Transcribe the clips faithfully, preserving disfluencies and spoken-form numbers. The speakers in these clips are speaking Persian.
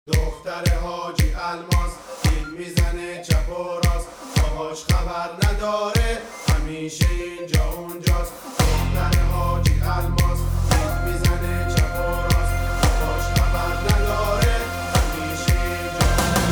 دختر حاجی الماس دید میزنه چپ و راست، باهاش خبر نداره همیشه اینجا اونجاست. دختر حاجی الماس دید میزنه چپ و راست، باهاش خبر نداره همیشه اینجا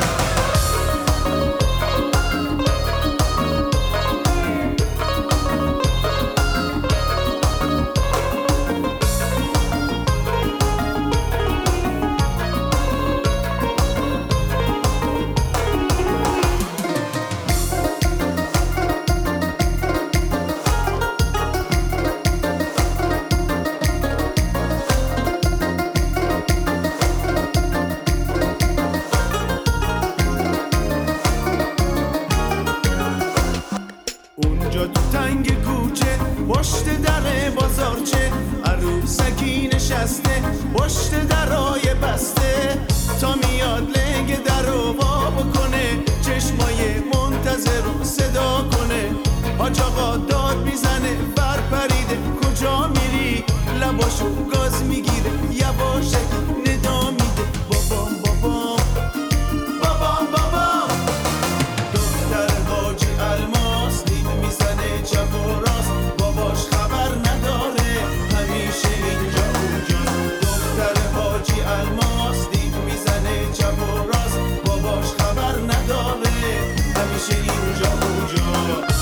اونجا تو تنگ کوچه پشت در بازارچه عروسکی نشسته پشت درای بسته، تا میاد لنگ در رو وا بکنه چشمای منتظر رو صدا کنه. حاج آقا داد میزنه بر پریده کجا میری، لباشو گاز میگیره یواشکی ندا میده بابام بابام بابام بابام. دختر حاجی الماس دید میزنه چپ و راست، باباش خبر نداره همیشه اینجا اونجاست. دختر حاجی الماس دید میزنه چپ و راست، باباش خبر نداره همیشه اینجا اونجاست.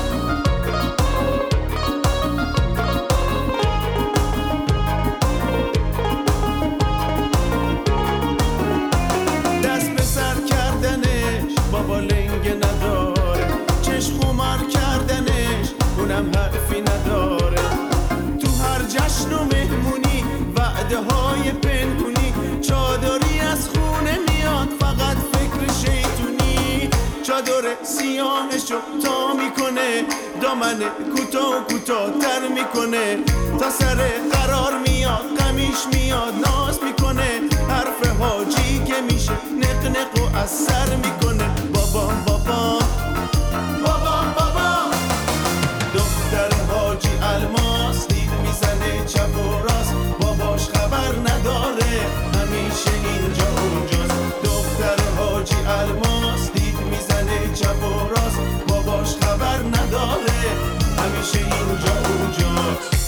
دست به سر کردنش بابا لنگ نداره، چشم خمار کردنش اونم حرفی نداره. تو هر جشن و مهمونی وعده های پنهونی، چادری از خونه میاد فقط فکر شیطونی. چادر سیاهشو تا میکنه دامن کوتاه و کوتاه تر میکنه، تا سر قرار میاد قمیش میاد ناز میکنه. حرف حاجی که میشه نق نق و از سر میکنه بابام بابام بابام بابام. دختر حاجی الماس دید میزنه چپ و راست، باباش خبر نداره همیشه اینجا اونجاست. دختر حاجی الماس دید میزنه چپ و راست، باباش خبر نداره همیشه اینجا اونجاست.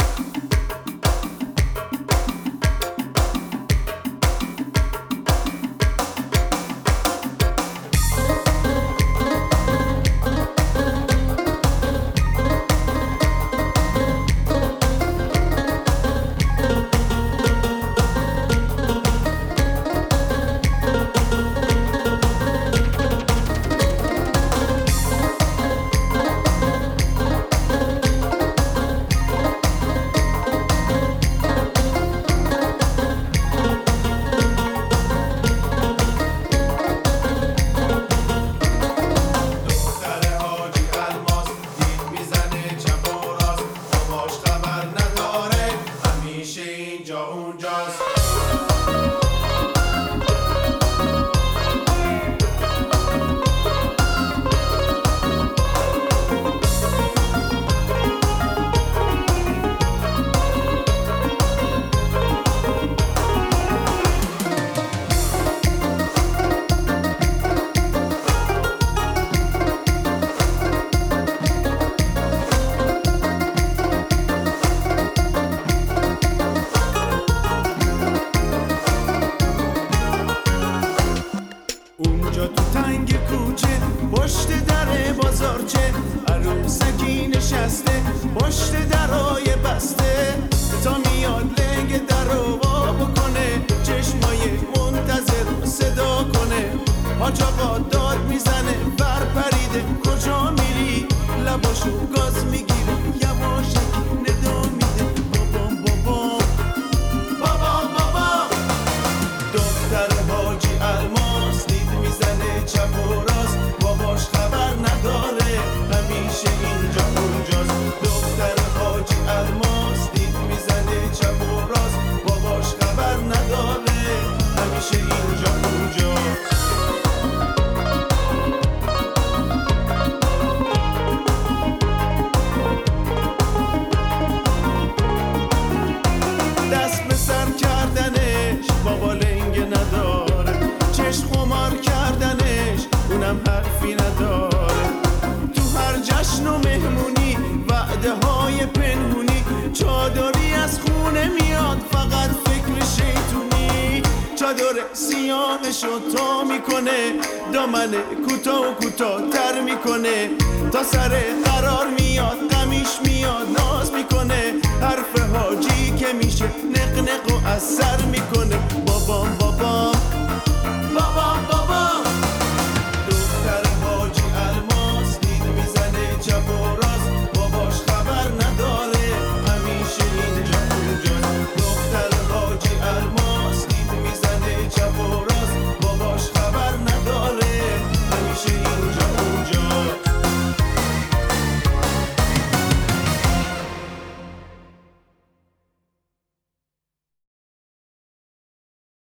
اینجا اونجاست. اونجا تو تنگ کوچه پشت در بازارچه عروسکی نشسته پشت درای بسته، تا میاد لنگ در رو وا بکنه چشمای منتظر صدا کنه. حاج آقا داد میزنه بر پریده کجا میری، لباشو گاز میگیره یواشکی ندا میده بابام بابام بابام بابام. دختر حاجی الماس دید میزنه چپ و راست، باباش خبر نداره همیشه اینجا اونجاست. دختر حاجی الماس دید میزنه چپ و راست، باباش خبر نداره همیشه اینجا اونجاست. کردنش اونم حرفی نداره. تو هر جشن و مهمونی وعده های پنهونی، چادری از خونه میاد فقط فکر شیطونی. چادر سیاهشو تا میکنه، دامن کوتاه و کوتاه تر میکنه، تا سر قرار میاد غمیش میاد ناز میکنه. حرف حاجی که میشه نق نق و اثر میکنه.